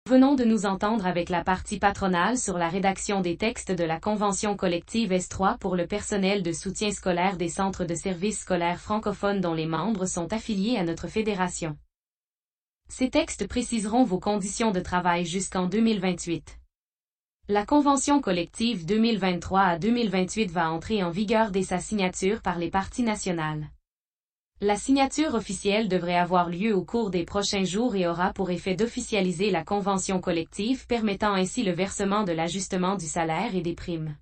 Venons de nous entendre avec la partie patronale sur la rédaction des textes de la Convention collective S3 pour le personnel de soutien scolaire des centres de services scolaires francophones dont les membres sont affiliés à notre fédération. Ces textes préciseront vos conditions de travail jusqu'en 2028. La Convention collective 2023 à 2028 va entrer en vigueur dès sa signature par les parties nationales. La signature officielle devrait avoir lieu au cours des prochains jours et aura pour effet d'officialiser la convention collective permettant ainsi le versement de l'ajustement du salaire et des primes.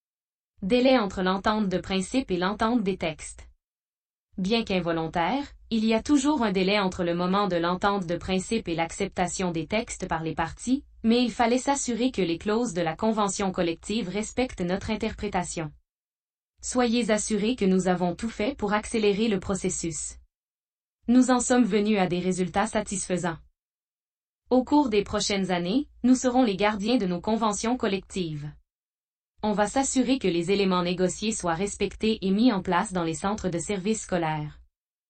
Délai entre l'entente de principe et l'entente des textes. Bien qu'involontaire, il y a toujours un délai entre le moment de l'entente de principe et l'acceptation des textes par les parties, mais il fallait s'assurer que les clauses de la convention collective respectent notre interprétation. Soyez assurés que nous avons tout fait pour accélérer le processus. Nous en sommes venus à des résultats satisfaisants. Au cours des prochaines années, nous serons les gardiens de nos conventions collectives. On va s'assurer que les éléments négociés soient respectés et mis en place dans les centres de services scolaires.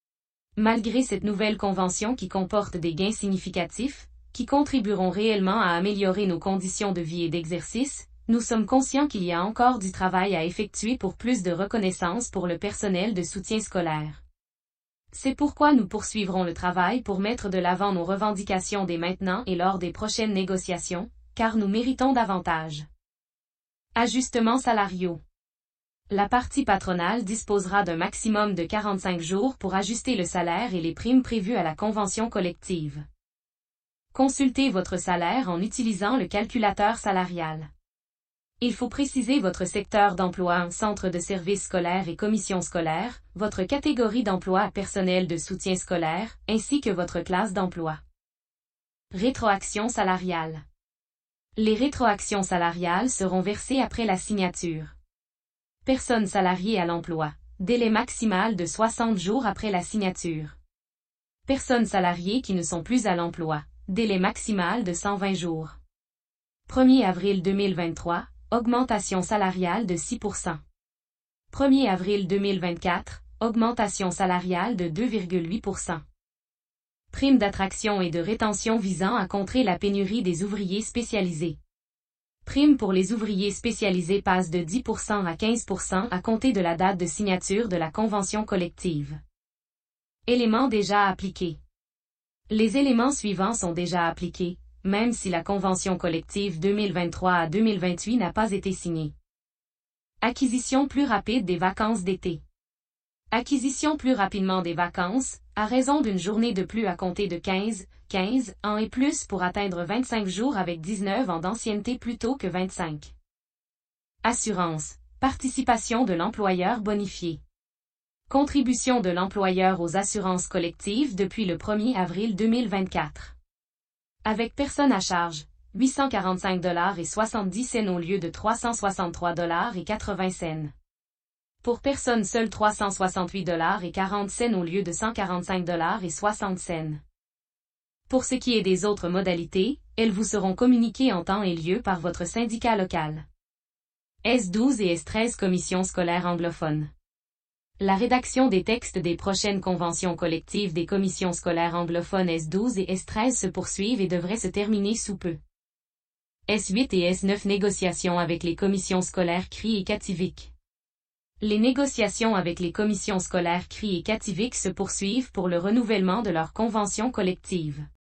Malgré cette nouvelle convention qui comporte des gains significatifs, qui contribueront réellement à améliorer nos conditions de vie et d'exercice, nous sommes conscients qu'il y a encore du travail à effectuer pour plus de reconnaissance pour le personnel de soutien scolaire. C'est pourquoi nous poursuivrons le travail pour mettre de l'avant nos revendications dès maintenant et lors des prochaines négociations, car nous méritons davantage. Ajustements salariaux. La partie patronale disposera d'un maximum de 45 jours pour ajuster le salaire et les primes prévues à la convention collective. Consultez votre salaire en utilisant le calculateur salarial. Il faut préciser votre secteur d'emploi, centre de services scolaires et commission scolaire, votre catégorie d'emploi personnel de soutien scolaire, ainsi que votre classe d'emploi. Rétroaction salariale. Les rétroactions salariales seront versées après la signature. Personnes salariées à l'emploi. Délai maximal de 60 jours après la signature. Personnes salariées qui ne sont plus à l'emploi. Délai maximal de 120 jours. 1er avril 2023. Augmentation salariale de 6%. 1er avril 2024, augmentation salariale de 2,8%. Prime d'attraction et de rétention visant à contrer la pénurie des ouvriers spécialisés. Prime pour les ouvriers spécialisés passe de 10% à 15% à compter de la date de signature de la convention collective. Éléments déjà appliqués. Les éléments suivants sont déjà appliqués, même si la convention collective 2023 à 2028 n'a pas été signée. Acquisition plus rapide des vacances d'été. Acquisition plus rapidement des vacances, à raison d'une journée de plus à compter de 15 ans et plus pour atteindre 25 jours avec 19 ans d'ancienneté plutôt que 25. Assurance. Participation de l'employeur bonifié. Contribution de l'employeur aux assurances collectives depuis le 1er avril 2024. Avec personne à charge, 845,70 $ au lieu de 363,80 $. Pour personne seule 368,40 $ au lieu de 145,60 $. Pour ce qui est des autres modalités, elles vous seront communiquées en temps et lieu par votre syndicat local. S12 et S13 Commission scolaire anglophone. La rédaction des textes des prochaines conventions collectives des commissions scolaires anglophones S12 et S13 se poursuivent et devraient se terminer sous peu. S8 et S9 Négociations avec les commissions scolaires CRI et Kativik. Les négociations avec les commissions scolaires CRI et Kativik se poursuivent pour le renouvellement de leurs conventions collectives.